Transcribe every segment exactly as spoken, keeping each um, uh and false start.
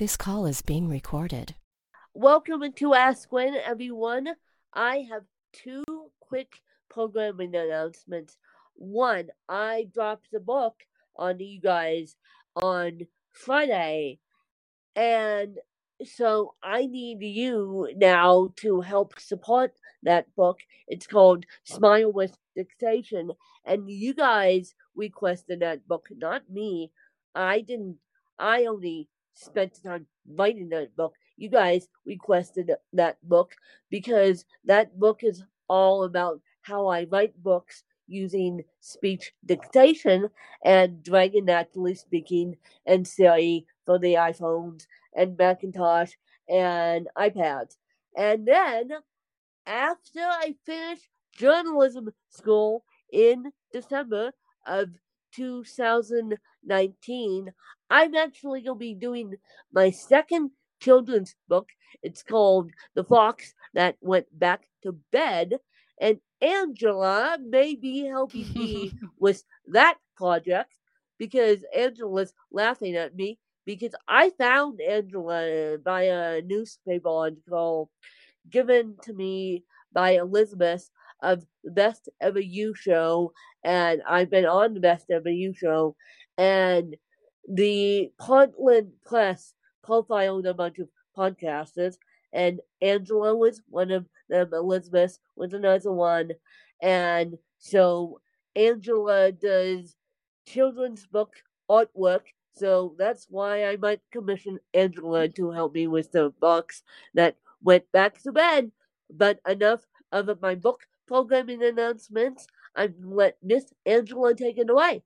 This call is being recorded. Welcome to Ask Gwen, everyone. I have two quick programming announcements. One, I dropped the book on you guys on Friday, and so I need you now to help support that book. It's called Smile with Dictation, and you guys requested that book, not me. I didn't, I only spent time writing that book. You guys requested that book because that book is all about how I write books using speech dictation and Dragon Naturally Speaking and Siri for the iPhones and Macintosh and iPads. And then after I finish journalism school in December of two thousand nineteen, I'm actually going to be doing my second children's book. It's called The Fox That Went Back to Bed. And Angela may be helping me with that project because Angela's laughing at me because I found Angela by a newspaper article given to me by Elizabeth of the Best Ever You Show, and I've been on the Best Ever You Show, and the Portland Press profiled a bunch of podcasters, and Angela was one of them, Elizabeth was another one, and so Angela does children's book artwork, so that's why I might commission Angela to help me with the box that went back to bed. But enough of my book programming announcements. I'm going to let Miss Angela take it away.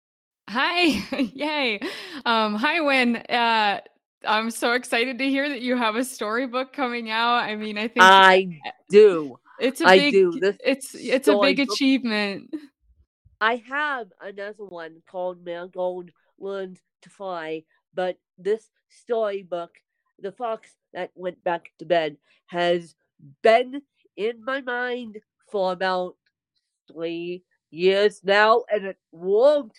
Hi. Yay. Um, hi, Wynn. Uh, I'm so excited to hear that you have a storybook coming out. I mean, I think I do. It's a I big do. This it's it's a big storybook- achievement. I have another one called Marigold Learns to Fly, but this storybook, The Fox That Went Back to Bed, has been in my mind for about three years now, and it won't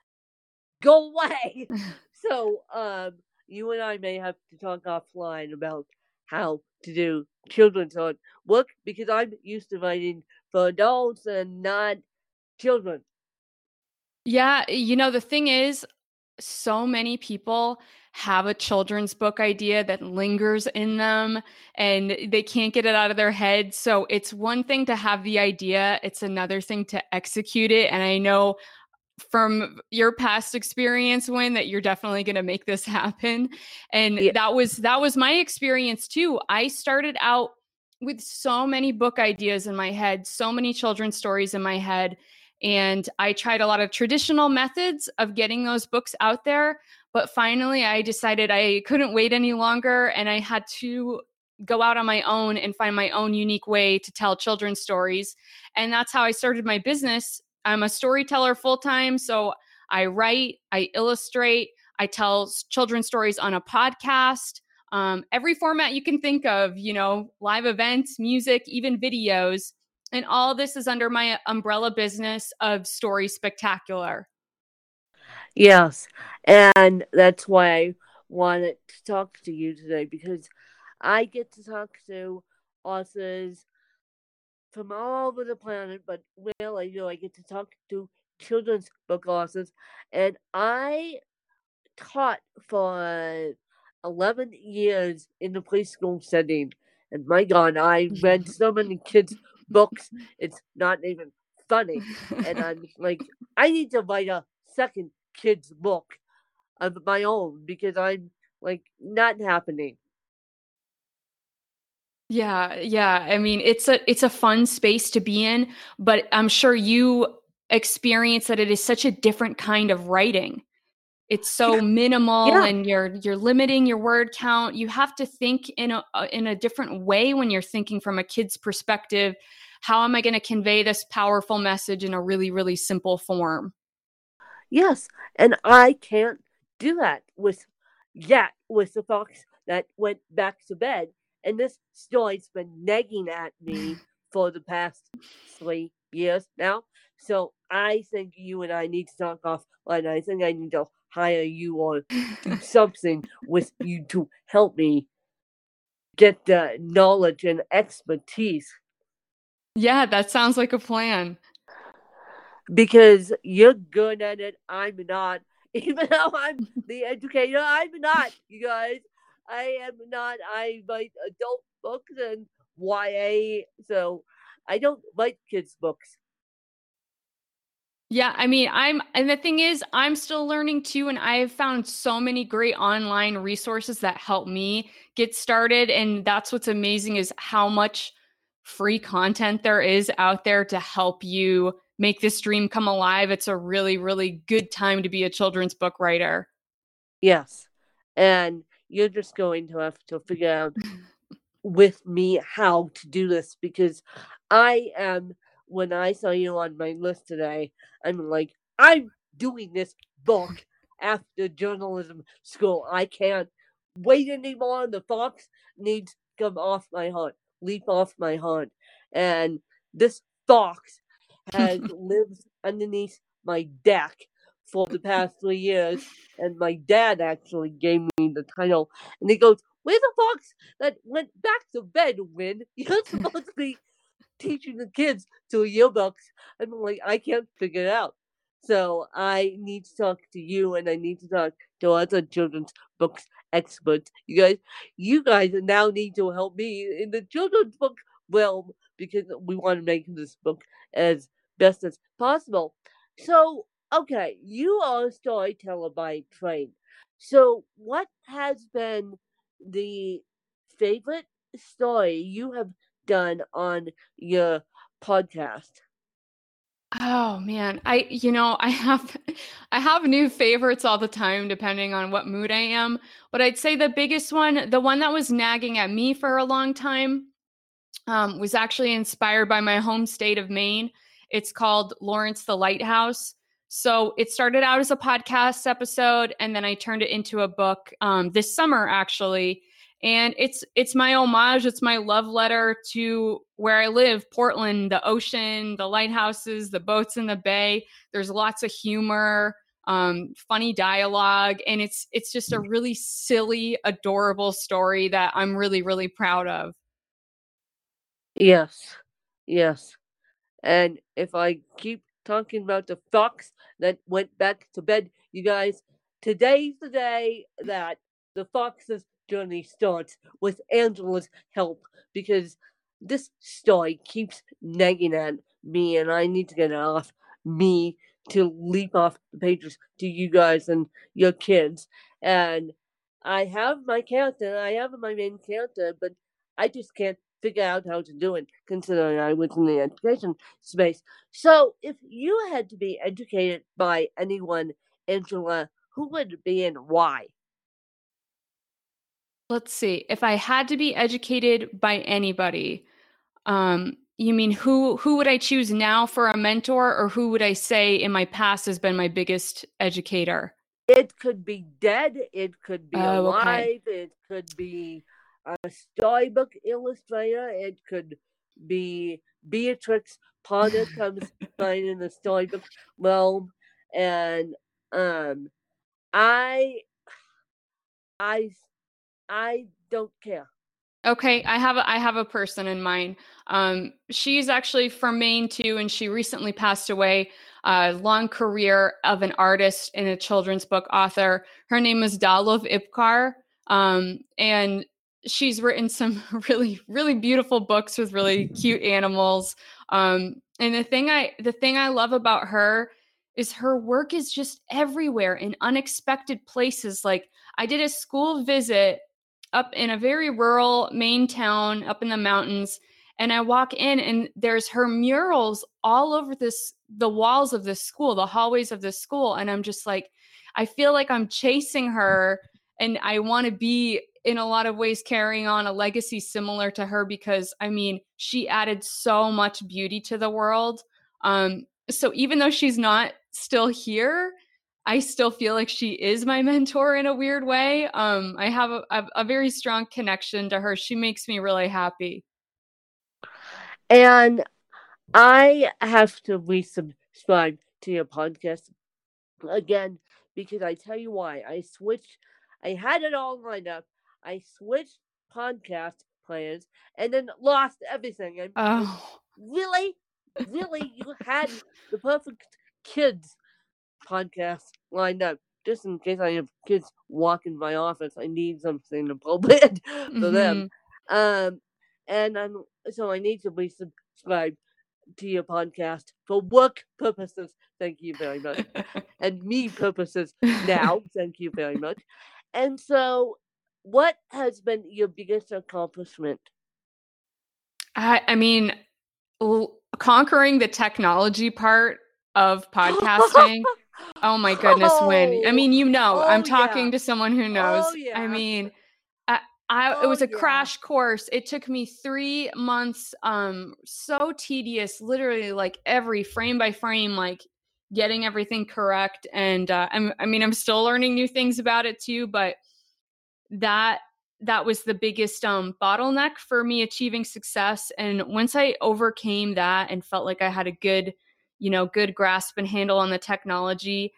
go away. So, um, you and I may have to talk offline about how to do children's work because I'm used to writing for adults and not children. Yeah, you know, the thing is, so many people have a children's book idea that lingers in them and they can't get it out of their head. So it's one thing to have the idea, it's another thing to execute it. And I know from your past experience, Wynn, that you're definitely going to make this happen. And Yeah. that was that was my experience too. I started out with so many book ideas in my head, so many children's stories in my head. And I tried a lot of traditional methods of getting those books out there. But finally, I decided I couldn't wait any longer. And I had to go out on my own and find my own unique way to tell children's stories. And that's how I started my business. I'm a storyteller full-time. So I write, I illustrate, I tell children's stories on a podcast. Um, every format you can think of, you know, live events, music, even videos. And all this is under my umbrella business of Story Spectacular. Yes, and that's why I wanted to talk to you today because I get to talk to authors from all over the planet, but well, I know I get to talk to children's book authors, and I taught for eleven years in the preschool setting, and my God, I read so many kids' books, it's not even funny. And I'm like, I need to write a second kids' book of my own because I'm like not happening. Yeah, yeah. I mean, it's a it's a fun space to be in, but I'm sure you experience that it is such a different kind of writing. It's so Yeah. minimal Yeah. and you're you're limiting your word count. You have to think in a in a different way when you're thinking from a kid's perspective. How am I going to convey this powerful message in a really, really simple form? Yes, and I can't do that with yet with the fox that went back to bed. And this story's been nagging at me for the past three years now. So I think you and I need to talk offline. I think I need to hire you or do something with you to help me get the knowledge and expertise. Yeah, that sounds like a plan. Because you're good at it, I'm not. Even though I'm the educator, I'm not, you guys. I am not. I write adult books and Y A, so I don't write kids' books. Yeah, I mean, I'm, and the thing is, I'm still learning too, and I have found so many great online resources that help me get started. And that's what's amazing is how much free content there is out there to help you make this dream come alive. It's a really, really good time to be a children's book writer. Yes. And you're just going to have to figure out with me how to do this, because I am, when I saw you on my list today, I'm like, I'm doing this book after journalism school. I can't wait anymore. The fox needs to come off my heart, leap off my heart. And this fox has lived underneath my deck for the past three years. And my dad actually gave me the title. And he goes, "Where's the fox that went back to bed, Win? You're supposed to be teaching the kids to yearbooks." I'm like, I can't figure it out. So I need to talk to you, and I need to talk to other children's books experts. You guys, you guys now need to help me in the children's book realm, because we want to make this book as best as possible. So, okay, you are a storyteller by trade. So, what has been the favorite story you have done on your podcast? Oh man, I you know, I have I have new favorites all the time depending on what mood I am, but I'd say the biggest one, the one that was nagging at me for a long time, um, was actually inspired by my home state of Maine. It's called Lawrence the Lighthouse. So it started out as a podcast episode, and then I turned it into a book um, this summer, actually. And it's it's my homage. It's my love letter to where I live, Portland, the ocean, the lighthouses, the boats in the bay. There's lots of humor, um, funny dialogue, and it's it's just a really silly, adorable story that I'm really, really proud of. Yes, yes. And if I keep talking about the fox that went back to bed, you guys, today's the day that the fox's journey starts with Angela's help, because this story keeps nagging at me, and I need to get it off me to leap off the pages to you guys and your kids. And I have my character, I have my main character, but I just can't figure out how to do it, considering I was in the education space. So, if you had to be educated by anyone, Angela, who would it be and why? Let's see. If I had to be educated by anybody, um, you mean who who would I choose now for a mentor, or who would I say in my past has been my biggest educator? It could be dead, it could be Oh, okay. alive, it could be a storybook illustrator, it could be Beatrix Potter comes by in the storybook realm, and um, I, I, I don't care. Okay, I have a, I have a person in mind. Um, she's actually from Maine too, and she recently passed away. A long career of an artist and a children's book author. Her name is Dalov Ipkar, um, and she's written some really really beautiful books with really cute animals. Um, and the thing I the thing I love about her is her work is just everywhere in unexpected places. Like I did a school visit up in a very rural Maine town up in the mountains, and I walk in and there's her murals all over this the walls of this school, the hallways of this school, and I'm just like I feel like I'm chasing her, and I want to be in a lot of ways carrying on a legacy similar to her, because I mean she added so much beauty to the world. Um so even though she's not still here, I still feel like she is my mentor in a weird way. Um, I have a, a, a very strong connection to her. She makes me really happy. And I have to resubscribe to your podcast again, because I tell you why. I switched, I had it all lined up. I switched podcast plans and then lost everything. And like, Oh, really? Really? You had the perfect kids podcast lined up. Just in case I have kids walk in my office, I need something to pull in for them. mhm. Um, and I'm so I need to be subscribed to your podcast for work purposes. Thank you very much. And me purposes now. Thank you very much. And so, what has been your biggest accomplishment? I, I mean, l- conquering the technology part of podcasting. Oh my goodness, Win. I Oh, mean, you know, I'm oh talking yeah, to someone who knows. oh I yeah, mean, I, I it oh was a yeah. crash course. It took me three months. Um, so tedious, literally like every frame by frame, like getting everything correct. And uh, I'm, I mean, I'm still learning new things about it too. But that that was the biggest um, bottleneck for me achieving success. And once I overcame that and felt like I had a good, you know, good grasp and handle on the technology,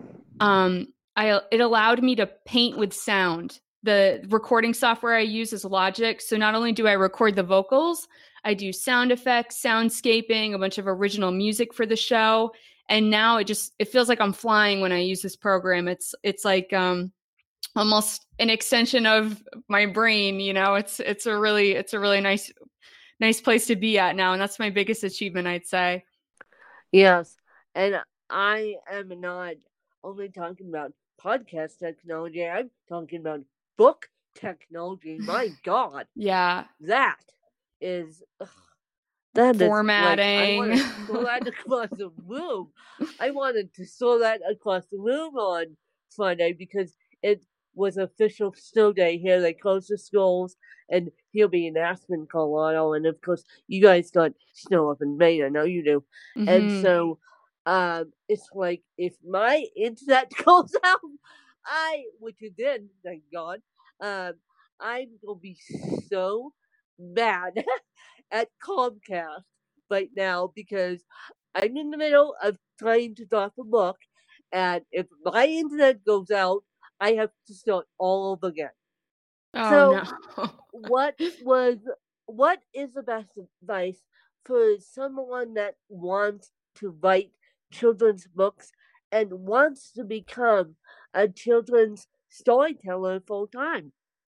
um, I it allowed me to paint with sound. The recording software I use is Logic. So not only do I record the vocals, I do sound effects, soundscaping, a bunch of original music for the show. And now it just it feels like I'm flying when I use this program. It's it's like um, almost an extension of my brain. You know, it's it's a really it's a really nice nice place to be at now, and that's my biggest achievement, I'd say. Yes, and I am not only talking about podcast technology. I'm talking about book technology. My God, Yeah, that is ugh, that is like I formatting. want to throw that across the room. I wanted to throw that across the room on Friday because it was official snow day here. They closed the schools, and he'll be in Aspen, Colorado, and of course you guys got snow up in Maine. I know you do, and Mhm. so um, it's like if my internet goes out, I which it did, thank God. Um, I'm gonna be so mad at Comcast right now because I'm in the middle of trying to drop a book, and if my internet goes out, I have to start all over again. Oh So, no. what was what is the best advice for someone that wants to write children's books and wants to become a children's storyteller full time?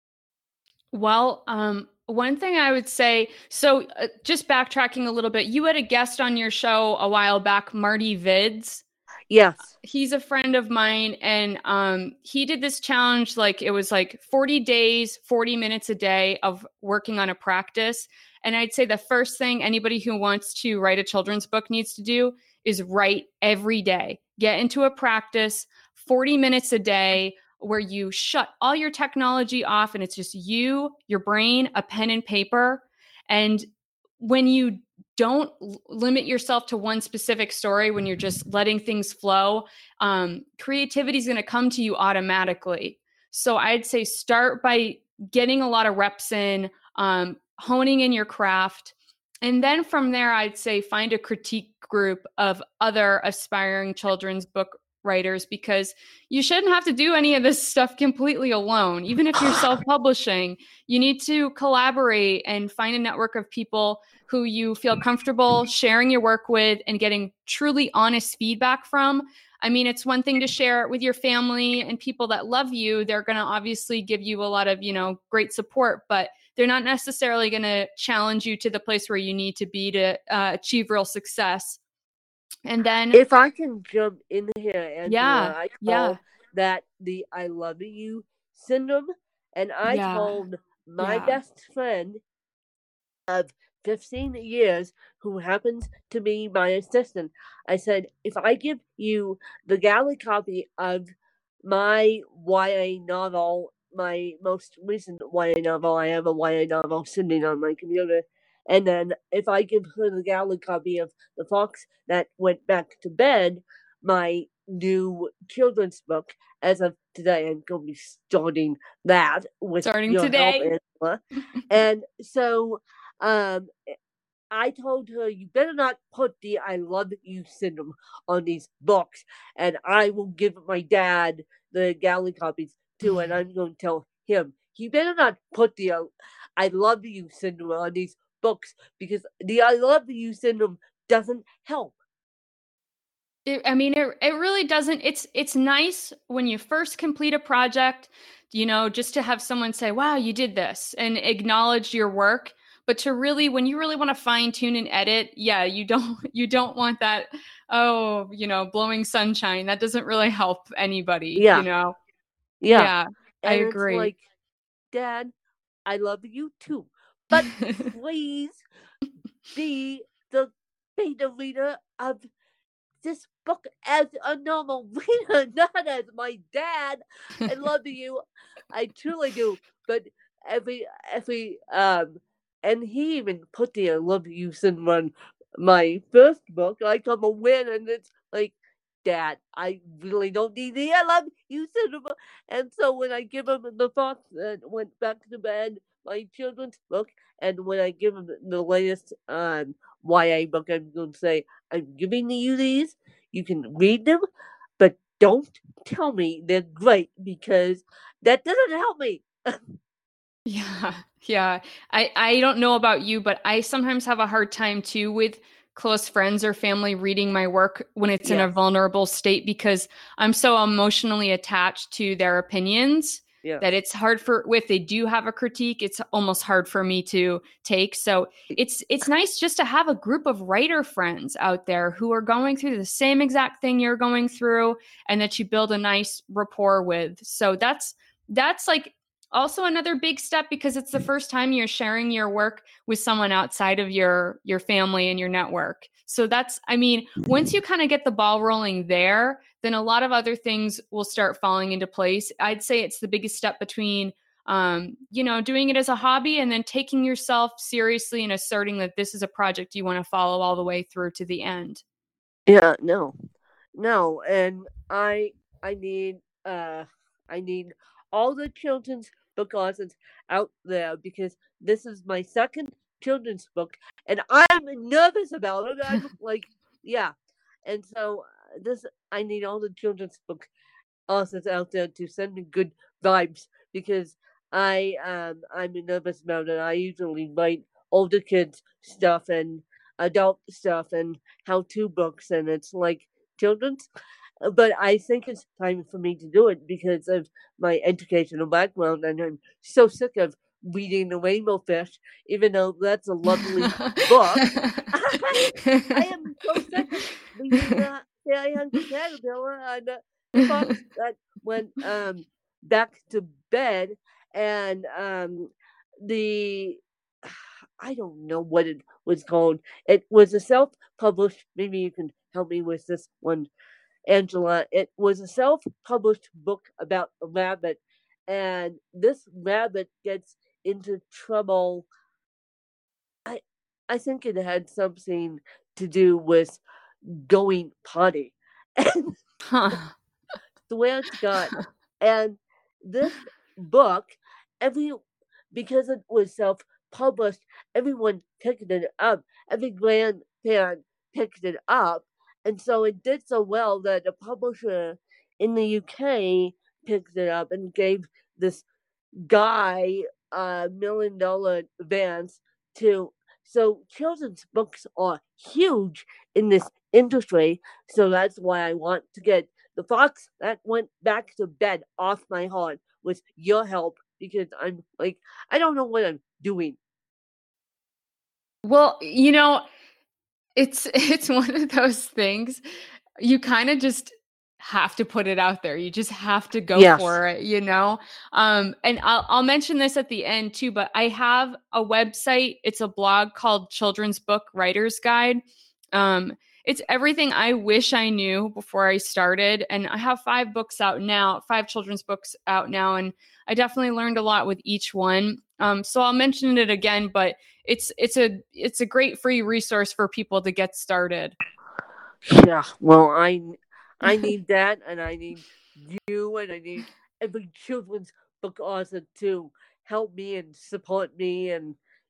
Well, um, one thing I would say, so uh, just backtracking a little bit, you had a guest on your show a while back, Marty Vids. Yes. He's a friend of mine, and um, he did this challenge. Like it was like forty days, forty minutes a day of working on a practice. And I'd say the first thing anybody who wants to write a children's book needs to do is write every day. Get into a practice, forty minutes a day, where you shut all your technology off and it's just you, your brain, a pen and paper. And when you don't limit yourself to one specific story, when you're just letting things flow, um, creativity is going to come to you automatically. So I'd say start by getting a lot of reps in, um, honing in your craft. And then from there, I'd say find a critique group of other aspiring children's book writers, because you shouldn't have to do any of this stuff completely alone. Even if you're self-publishing, you need to collaborate and find a network of people who you feel comfortable sharing your work with and getting truly honest feedback from. I mean, it's one thing to share it with your family and people that love you. They're going to obviously give you a lot of, you know, great support, but they're not necessarily going to challenge you to the place where you need to be to uh, achieve real success. And then, If I can jump in here, Angela, yeah, I yeah, call that the I love you syndrome. And I yeah, told my yeah. best friend of fifteen years, who happens to be my assistant, I said, if I give you the galley copy of my Y A novel, my most recent Y A novel, I have a Y A novel sitting on my computer. And then if I give her the galley copy of The Fox That Went Back to Bed, my new children's book, as of today, I'm going to be starting that with Starting your help, today. Angela. And so um, I told her, you better not put the I love you syndrome on these books, and I will give my dad the galley copies too, and I'm going to tell him, he better not put the uh, I love you syndrome on these books, because the I love you syndrome doesn't help. It, I mean, it, it really doesn't. It's it's nice when you first complete a project, you know, just to have someone say, wow, you did this, and acknowledge your work. But to really, when you really want to fine tune and edit, yeah, you don't you don't want that, oh, you know, blowing sunshine. That doesn't really help anybody, Yeah. you know? Yeah. Yeah, I And it's agree. like, Dad, I love you too, but please be the beta reader of this book as a normal reader, not as my dad. I love you. I truly do. But every every um and he even put the I love you syndrome on my first book, like I'm a win, and it's like, Dad, I really don't need the I love you syndrome. And so when I give him the box that went back to bed, my children's book, and when I give him the latest um Y A book, I'm going to say, I'm giving you these. You can read them, but don't tell me they're great, because that doesn't help me. Yeah, yeah. I I don't know about you, but I sometimes have a hard time too with close friends or family reading my work when it's in a Yes. vulnerable state, because I'm so emotionally attached to their opinions Yes. that it's hard for, if they do have a critique, it's almost hard for me to take. So it's it's nice just to have a group of writer friends out there who are going through the same exact thing you're going through, and that you build a nice rapport with. So that's that's like also another big step, because it's the first time you're sharing your work with someone outside of your your family and your network. So that's, I mean, once you kind of get the ball rolling there, then a lot of other things will start falling into place. I'd say it's the biggest step between um, you know, doing it as a hobby and then taking yourself seriously and asserting that this is a project you want to follow all the way through to the end. Yeah, no. No, and I I need uh I need all the children's book authors out there, because this is my second children's book, and I'm nervous about it. I'm like, yeah. And so uh, this I need all the children's book authors out there to send me good vibes, because I um I'm nervous about it. I usually write older kids stuff and adult stuff and how to books, and it's like children's. Uh, But I think it's time for me to do it because of my educational background, and I'm so sick of reading The Rainbow Fish, even though that's a lovely book. I am so sick of reading the Fairy Hunter Caterpillar and the, the fox that went um back to bed, and um the I don't know what it was called. It was a self-published. Maybe you can help me with this one, Angela. It was a self-published book about a rabbit, and this rabbit gets into trouble. I I think it had something to do with going potty. And Huh. swear to God. And this book, every because it was self published, everyone picked it up. Every grandparent picked it up. And so it did so well that a publisher in the U K picked it up and gave this guy a million dollar advance to. So children's books are huge in this industry. So that's why I want to get the fox that went back to bed off my heart with your help, because I'm like, I don't know what I'm doing. Well, you know, it's it's one of those things you kind of just have to put it out there. You just have to go Yes. for it, you know? Um, and I'll, I'll mention this at the end too, but I have a website. It's a blog called Children's Book Writer's Guide. Um, it's everything I wish I knew before I started. And I have five books out now, five children's books out now. And I definitely learned a lot with each one. Um, so I'll mention it again, but it's it's a it's a great free resource for people to get started. Yeah, well, I I need that, and I need you, and I need every children's book author to help me and support me, and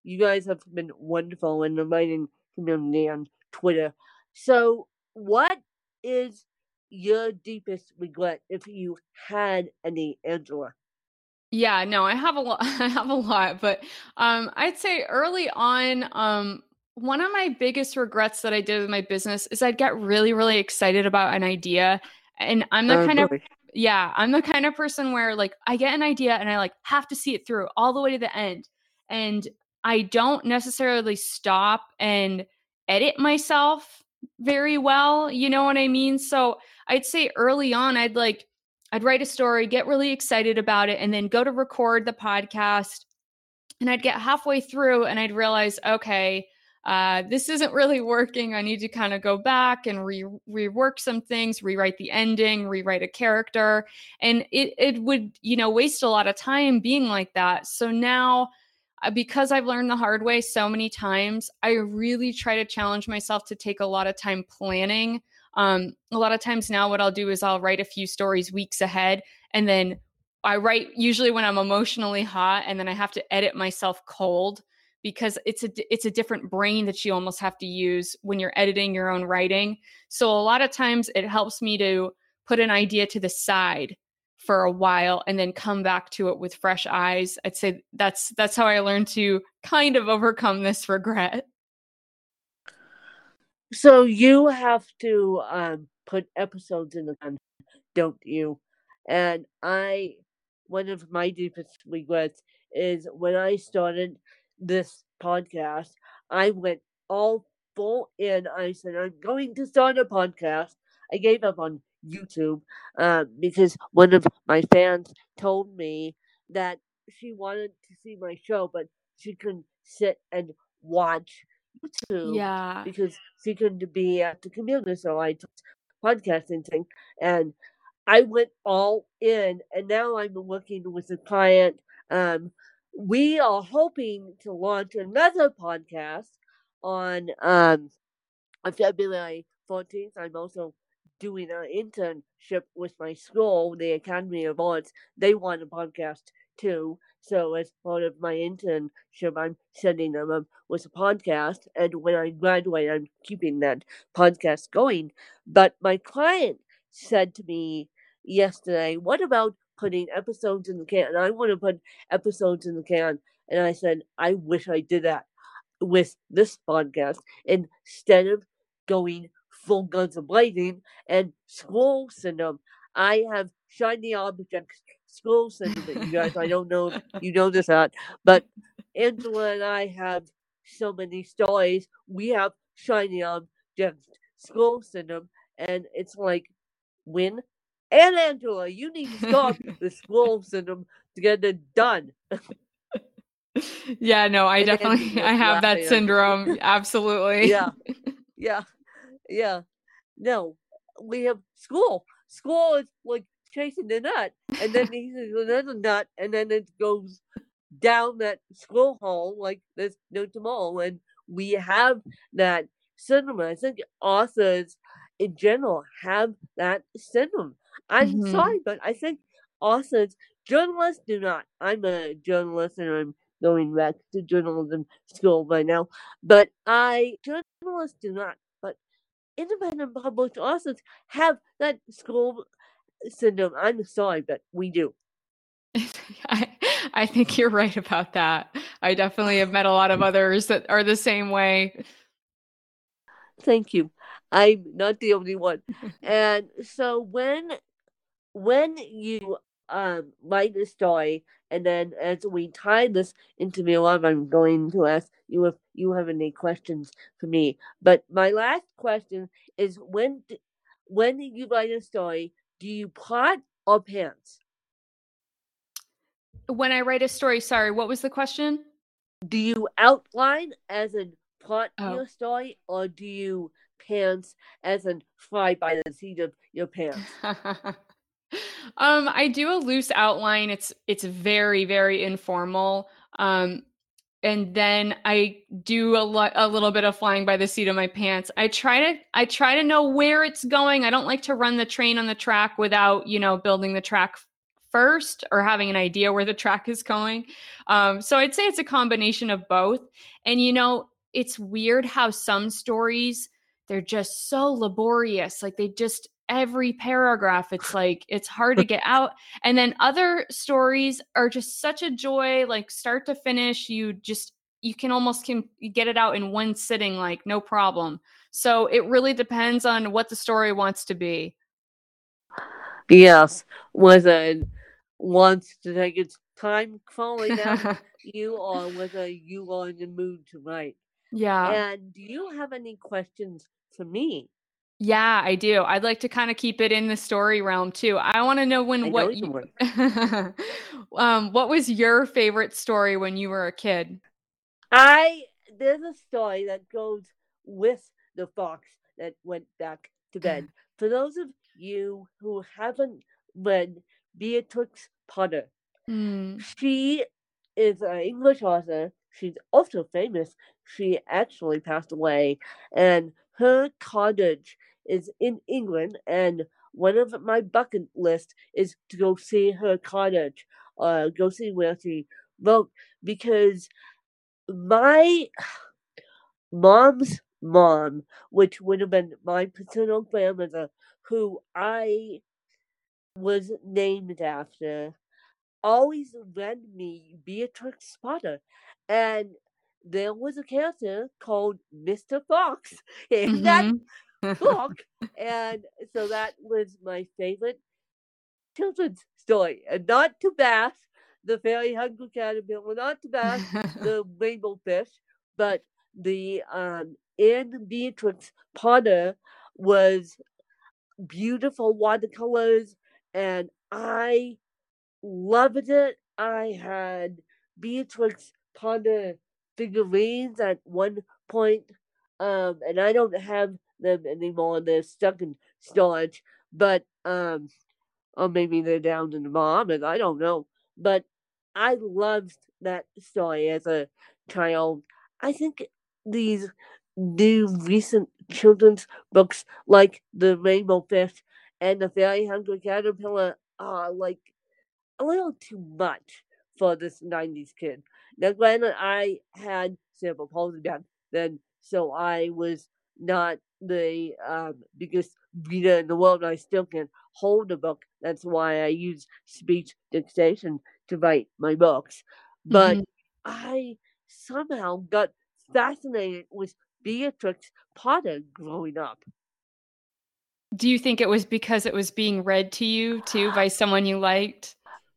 you guys have been wonderful in reminding community on Twitter. So, what is your deepest regret, if you had any, Angela? Yeah, no, I have a lot. I have a lot, but um, I'd say early on, um, one of my biggest regrets that I did with my business is I'd get really, really excited about an idea, and I'm the Oh, kind of boy. yeah, I'm the kind of person where like I get an idea and I like have to see it through all the way to the end, and I don't necessarily stop and edit myself very well. You know what I mean? So I'd say early on, I'd like. I'd write a story, get really excited about it, and then go to record the podcast. And I'd get halfway through and I'd realize, okay, uh, this isn't really working. I need to kind of go back and re- rework some things, rewrite the ending, rewrite a character. And it, it would, you know, waste a lot of time being like that. So now, uh, because I've learned the hard way so many times, I really try to challenge myself to take a lot of time planning. Um, a lot of times now what I'll do is I'll write a few stories weeks ahead, and then I write usually when I'm emotionally hot, and then I have to edit myself cold because it's a it's a different brain that you almost have to use when you're editing your own writing. So a lot of times it helps me to put an idea to the side for a while and then come back to it with fresh eyes. I'd say that's that's how I learned to kind of overcome this regret. So you have to um, put episodes in the can, don't you? And I, one of my deepest regrets is when I started this podcast, I went all full in. I said, I'm going to start a podcast. I gave up on YouTube um, because one of my fans told me that she wanted to see my show, but she couldn't sit and watch YouTube Yeah. because she couldn't be at the computer. So I took podcasting thing and I went all in, and now I'm working with a client. Um, we are hoping to launch another podcast on um, on February fourteenth. I'm also doing an internship with my school, the Academy of Arts. They want a podcast too. So as part of my internship, I'm setting them up with a podcast. And when I graduate, I'm keeping that podcast going. But my client said to me yesterday, what about putting episodes in the can? And I want to put episodes in the can. And I said, I wish I did that with this podcast instead of going full guns blazing and scroll syndrome. I have shiny objects scroll syndrome. You guys, I don't know if you know this or not, but Angela and I have so many stories. We have shiny objects scroll syndrome, and it's like, win. And Angela, you need to stop the scroll syndrome to get it done. Yeah, no, I And definitely Angela's I have that laughing at me. syndrome. Absolutely. Yeah, yeah, yeah. No, we have school. School is like chasing the nut, and then he sees another nut, and then it goes down that school hall like there's no tomorrow. And we have that syndrome. I think authors in general have that syndrome. I'm Mhm. sorry, but I think authors, journalists do not. I'm a journalist, and I'm going back to journalism school right now. But I journalists do not. But independent published authors have that school syndrome. I'm sorry, but we do. I, I think you're right about that. I definitely have met a lot of others that are the same way. Thank you. I'm not the only one. And so when when you um write a story, and then as we tie this interview up, I'm going to ask you if you have any questions for me. But my last question is, when d- when you write a story, do you plot or pants? When I write a story, sorry, what was the question? Do you outline as in plot Oh. your story, or do you pants as in fly by the seat of your pants? um, I do a loose outline. It's it's very, very informal. Um, and then I do a lot, a little bit of flying by the seat of my pants. I try to, I try to know where it's going. I don't like to run the train on the track without, you know, building the track f- first or having an idea where the track is going. Um, so I'd say it's a combination of both. And, you know, it's weird how some stories, they're just so laborious. Like they just, every paragraph, it's like, it's hard to get out. And then other stories are just such a joy, like start to finish. You just, you can almost can get it out in one sitting, like no problem. So it really depends on what the story wants to be. Yes, whether it wants to take its time falling out you or whether you are in the mood to write. Yeah. And do you have any questions for me? Yeah, I do. I'd like to kind of keep it in the story realm too. I want to know when I know what you you, um, what was your favorite story when you were a kid? I there's a story that goes with the fox that went back to bed. For those of you who haven't read Beatrix Potter, Mm. she is an English author. She's also famous. She actually passed away, and her cottage is in England. And one of my bucket list is to go see her cottage, uh, go see where she wrote, because my mom's mom, which would have been my paternal grandmother, who I was named after, always read me Beatrix Potter. And there was a character called Mister Fox in that Mm-hmm. book. And so that was my favorite children's story. And not to bash the Fairy Hungry Caterpillar, not to bash the Rainbow Fish, but the um, Anne Beatrix Potter was beautiful watercolors, and I loved it. I had Beatrix Potter figurines at one point, um, and I don't have them anymore. They're stuck in storage, but um, or maybe they're down in the mom, and I don't know. But I loved that story as a child. I think these new recent children's books, like The Rainbow Fish and The Fairy Hungry Caterpillar, are like a little too much for this nineties kid. Now, granted, I had cerebral palsy back then, so I was not the um, biggest reader in the world. I still can hold a book. That's why I use speech dictation to write my books. But Mm-hmm. I somehow got fascinated with Beatrix Potter growing up. Do you think it was because it was being read to you too by someone you liked?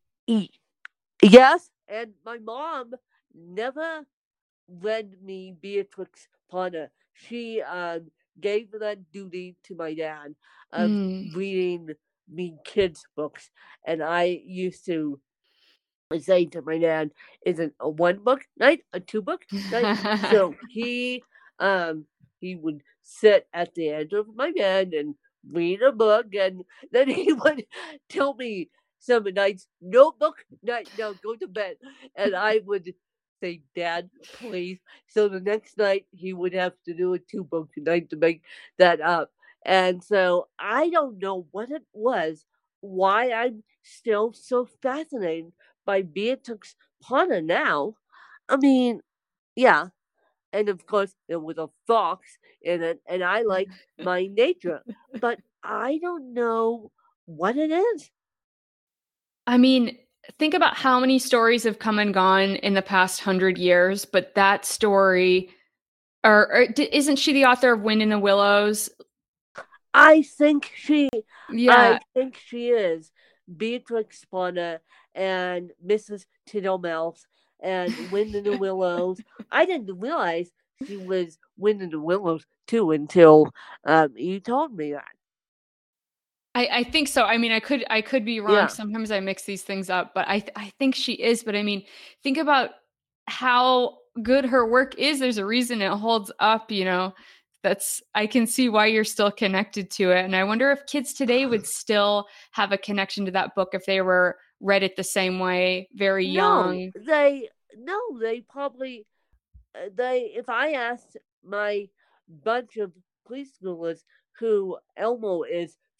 Yes, and my mom never read me Beatrix Potter. She um, gave that duty to my dad of Mm. reading me kids' books, and I used to say to my dad, "Is it a one book night, a two book night?" So he um he would sit at the edge of my bed and read a book, and then he would tell me some nights, "No book night, now go to bed," and I would say, "Dad, please." So the next night he would have to do a two book night to make that up, and so I don't know what it was, why I'm still so fascinated by Beatrix Potter now. I mean, yeah. And of course, there was a fox in it, and I like my nature, but I don't know what it is. I mean, think about how many stories have come and gone in the past hundred years, but that story, or, or d- isn't she the author of Wind in the Willows? I think she, Yeah. I think she is Beatrix Potter and Missus Tittlemouse and Wind in the Willows. I didn't realize she was Wind in the Willows too until um, you told me that. I, I think so. I mean, I could I could be wrong. Yeah. Sometimes I mix these things up, but I th- I think she is. But I mean, think about how good her work is. There's a reason it holds up. You know, that's I can see why you're still connected to it. And I wonder if kids today would still have a connection to that book if they were read it the same way, very No, young. they no, they probably uh, they. If I asked my bunch of preschoolers who Elmo is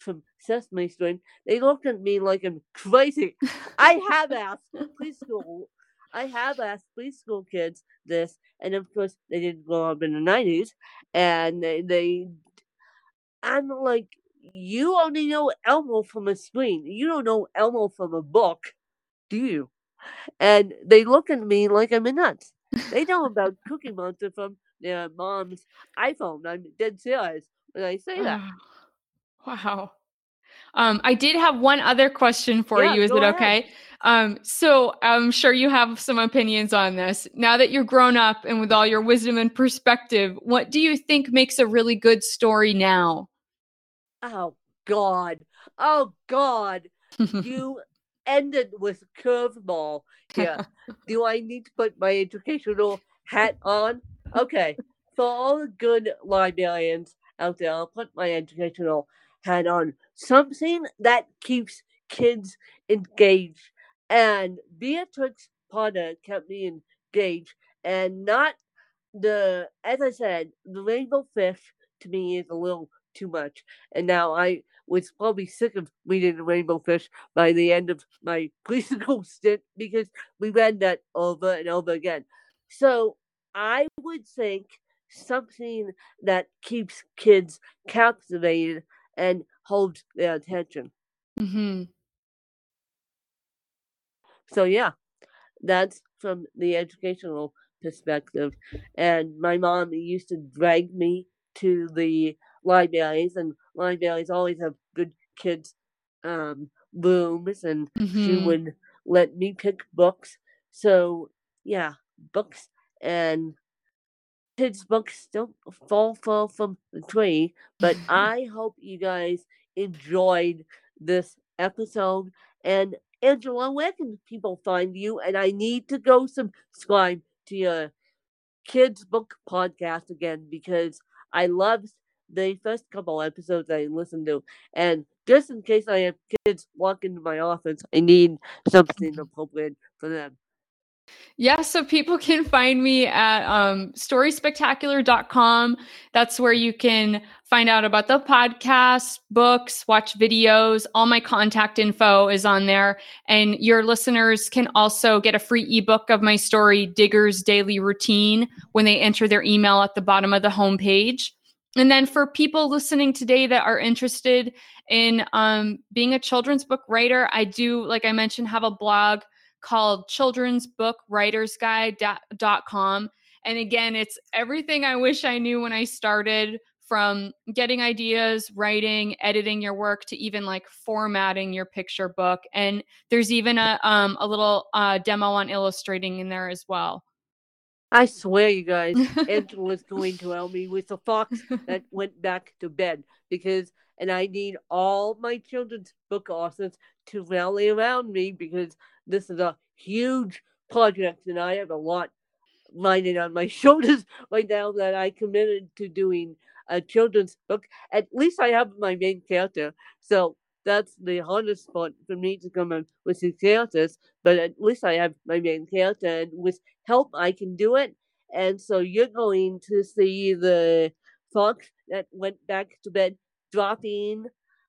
from Sesame Street, they looked at me like I'm crazy. I have asked preschool, I have asked preschool kids this, and of course they didn't grow up in the nineties, and they, they I'm like, you only know Elmo from a screen. You don't know Elmo from a book, do you? And they look at me like I'm nuts. They know about Cookie Monster from their mom's iPhone. I'm dead serious when I say that. Wow. Um, I did have one other question for Yeah, you. Is go it ahead. okay? Um, so I'm sure you have some opinions on this. Now that you're grown up and with all your wisdom and perspective, what do you think makes a really good story now? Oh, God. Oh, God. You ended with curveball here. Do I need to put my educational hat on? Okay. For all the good librarians out there, I'll put my educational hat on. Something that keeps kids engaged. And Beatrix Potter kept me engaged. And not the, as I said, the rainbow fish to me is a little too much. And now I was probably sick of reading the rainbow fish by the end of my preschool stint because we read that over and over again. So I would think something that keeps kids captivated and holds their attention. Mm-hmm. So yeah, that's from the educational perspective. And my mom used to drag me to the libraries, and libraries always have good kids' um, rooms, and mm-hmm. she would let me pick books. So yeah, books and kids' books don't fall fall from the tree. But I hope you guys enjoyed this episode. And Angela, where can people find you? And I need to go subscribe to your kids' book podcast again because I loved the first couple episodes I listened to. And just in case I have kids walk into my office, I need something appropriate for them. Yeah, so people can find me at um, story spectacular dot com. That's where you can find out about the podcast, books, watch videos. All my contact info is on there. And your listeners can also get a free ebook of my story, Digger's Daily Routine, when they enter their email at the bottom of the homepage. And then for people listening today that are interested in um, being a children's book writer, I do, like I mentioned, have a blog called children's book writers guide dot com. And again, it's everything I wish I knew when I started, from getting ideas, writing, editing your work, to even like formatting your picture book. And there's even a um, a little uh, demo on illustrating in there as well. I swear, you guys, Angela's going to help me with the fox that went back to bed because, and I need all my children's book authors to rally around me because this is a huge project and I have a lot lying on my shoulders right now that I committed to doing a children's book. At least I have my main character, so that's the hardest part for me to come up with the characters, but at least I have my main character, and with help I can do it. And so you're going to see the fox that went back to bed dropping.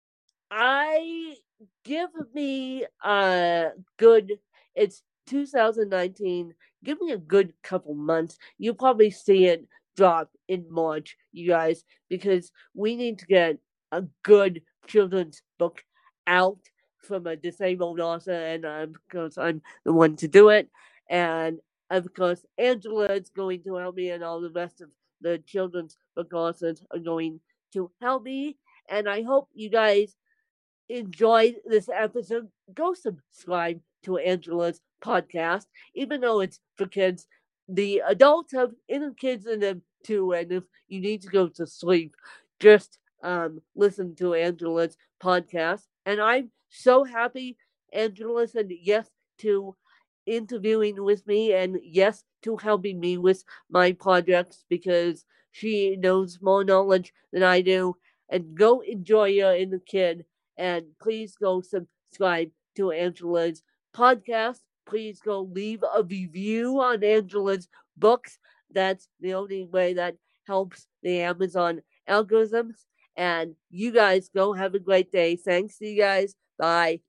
I give me a good, it's two thousand nineteen, give me a good couple months. You'll probably see it drop in March, you guys, because we need to get a good children's book out from a disabled author, and of course I'm the one to do it. And of course Angela is going to help me, and all the rest of the children's book authors are going to help me. And I hope you guys enjoyed this episode. Go subscribe to Angela's podcast, even though it's for kids. The adults have inner kids in them too, and if you need to go to sleep, just um, listen to Angela's podcast. And I'm so happy Angela said yes to interviewing with me and yes to helping me with my projects because she knows more knowledge than I do. And go enjoy your inner kid. And please go subscribe to Angela's podcast. Please go leave a review on Angela's books. That's the only way that helps the Amazon algorithms. And you guys go have a great day. Thanks to you guys. Bye.